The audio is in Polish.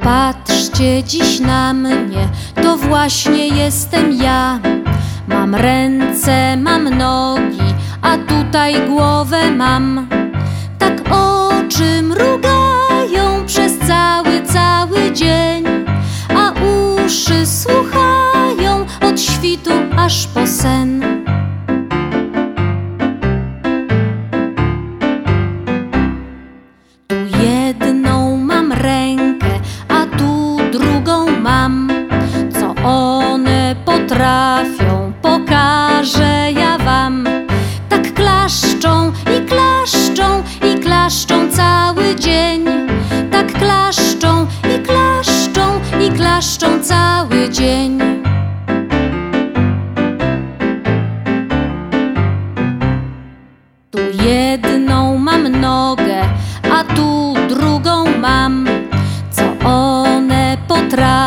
Popatrzcie dziś na mnie, to właśnie jestem ja. Mam ręce, mam nogi, a tutaj głowę mam. Tak oczy mrugają przez cały dzień, a uszy słuchają od świtu aż po sen. Tu jedną mam rękę, a tu drugą mam. Co one potrafią, pokażę ja wam. Tak klaszczą i klaszczą i klaszczą cały dzień. Tak klaszczą i klaszczą i klaszczą cały dzień. Tu jedną mam nogę, a tu drugą mam. Co one potrafią,